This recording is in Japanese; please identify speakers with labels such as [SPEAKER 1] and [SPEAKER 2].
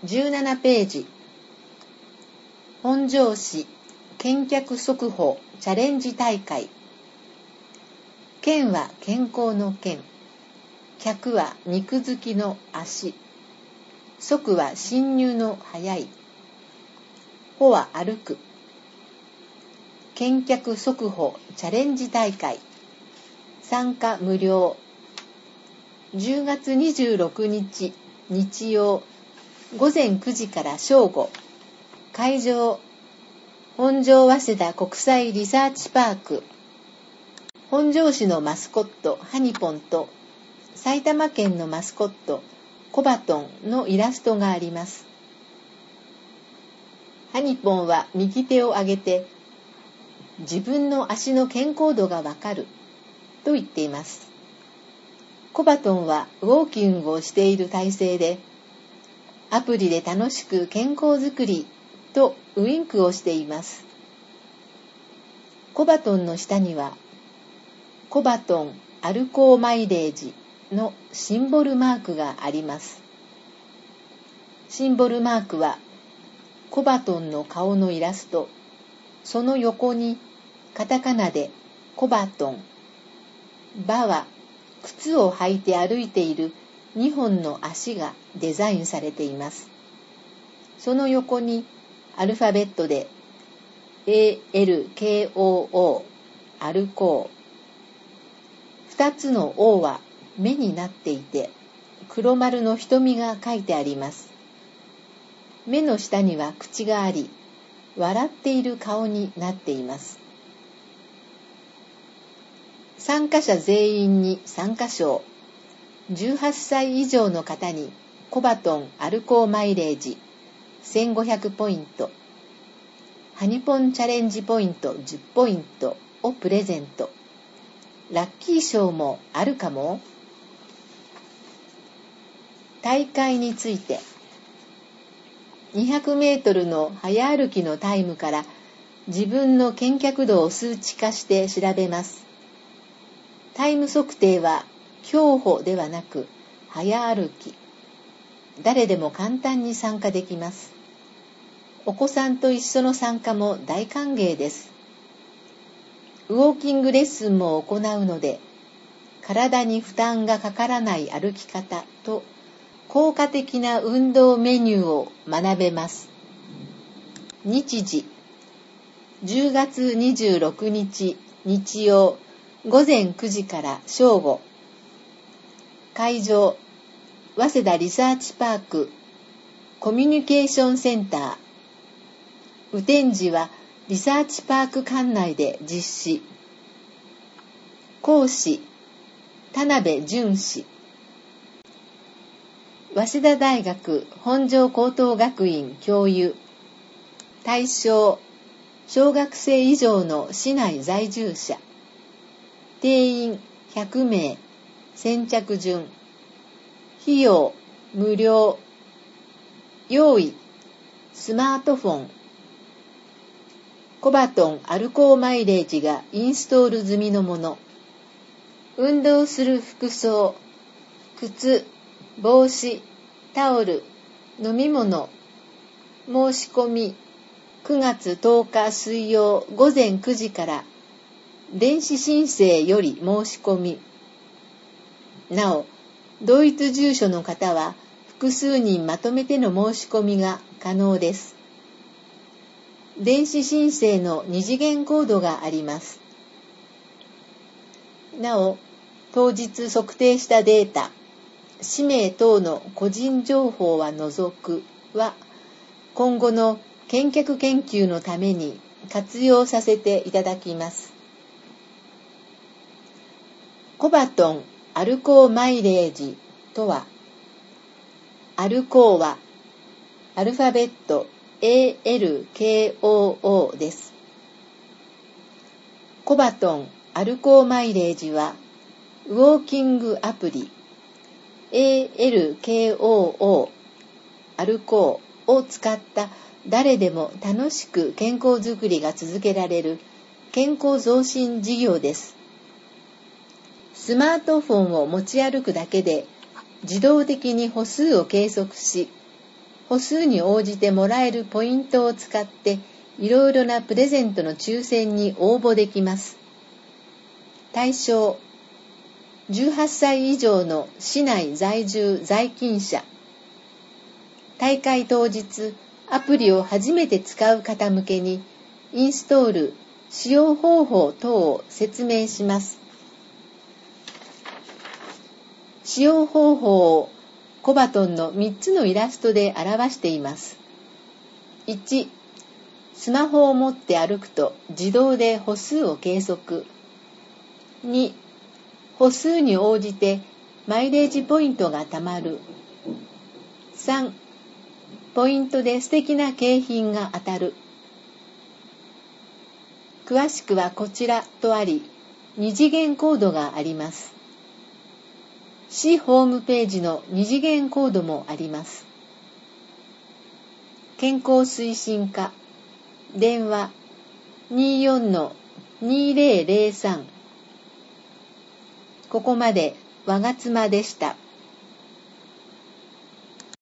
[SPEAKER 1] 17ページ。本庄市健脚速歩チャレンジ大会。健は健康の健、脚は肉付きの足、速は進入の速い、歩は歩く。健脚速歩チャレンジ大会。参加無料。10月26日日曜午前9時から正午。会場本庄早稲田国際リサーチパーク。本庄市のマスコットハニポンと埼玉県のマスコットコバトンのイラストがあります。ハニポンは右手を上げて自分の足の健康度がわかると言っています。コバトンはウォーキングをしている体勢でアプリで楽しく健康づくりとウインクをしています。コバトンの下にはコバトン歩こうマイレージのシンボルマークがあります。シンボルマークはコバトンの顔のイラスト、その横にカタカナでコバトン、バは靴を履いて歩いている2本の足がデザインされています。その横にアルファベットで ALKOO 歩こう。2つの O は目になっていて黒丸の瞳が書いてあります。目の下には口があり笑っている顔になっています。参加者全員に参加賞。18歳以上の方にコバトン歩こうマイレージ1500ポイント、ハニポンチャレンジポイント10ポイントをプレゼント。ラッキー賞もあるかも。大会について200メートルの早歩きのタイムから自分の健脚度を数値化して調べます。タイム測定は競歩ではなく早歩き。誰でも簡単に参加できます。お子さんと一緒の参加も大歓迎です。ウォーキングレッスンも行うので、体に負担がかからない歩き方と効果的な運動メニューを学べます。日時10月26日日曜午前9時から正午。会場早稲田リサーチパークコミュニケーションセンター。雨天時はリサーチパーク館内で実施。講師田辺淳氏。早稲田大学本庄高等学院教諭。対象小学生以上の市内在住者。定員100名。先着順。費用無料。用意スマートフォン。コバトン歩こうマイレージがインストール済みのもの。運動する服装、靴、帽子、タオル、飲み物。申し込み9月10日水曜午前9時から電子申請より申し込み。なお、同一住所の方は複数人まとめての申し込みが可能です。電子申請の2次元コードがあります。なお、当日測定したデータ、氏名等の個人情報は除くは、今後の健脚研究のために活用させていただきます。コバトン歩こうマイレージとは、歩こうはアルファベット ALKOO です。コバトン歩こうマイレージはウォーキングアプリ ALKOO 歩こうを使った誰でも楽しく健康づくりが続けられる健康増進事業です。スマートフォンを持ち歩くだけで自動的に歩数を計測し、 歩数に応じてもらえるポイントを使っていろいろなプレゼントの抽選に応募できます。対象18歳以上の市内在住在勤者。大会当日アプリを初めて使う方向けにインストール、使用方法等を説明します。使用方法をコバトンの3つのイラストで表しています。1、スマホを持って歩くと自動で歩数を計測。2、歩数に応じてマイレージポイントが貯まる。3、ポイントで素敵な景品が当たる。詳しくはこちらとあり、2次元コードがあります。市ホームページの2次元コードもあります。健康推進課、電話 24-2003。ここまでわがつまでした。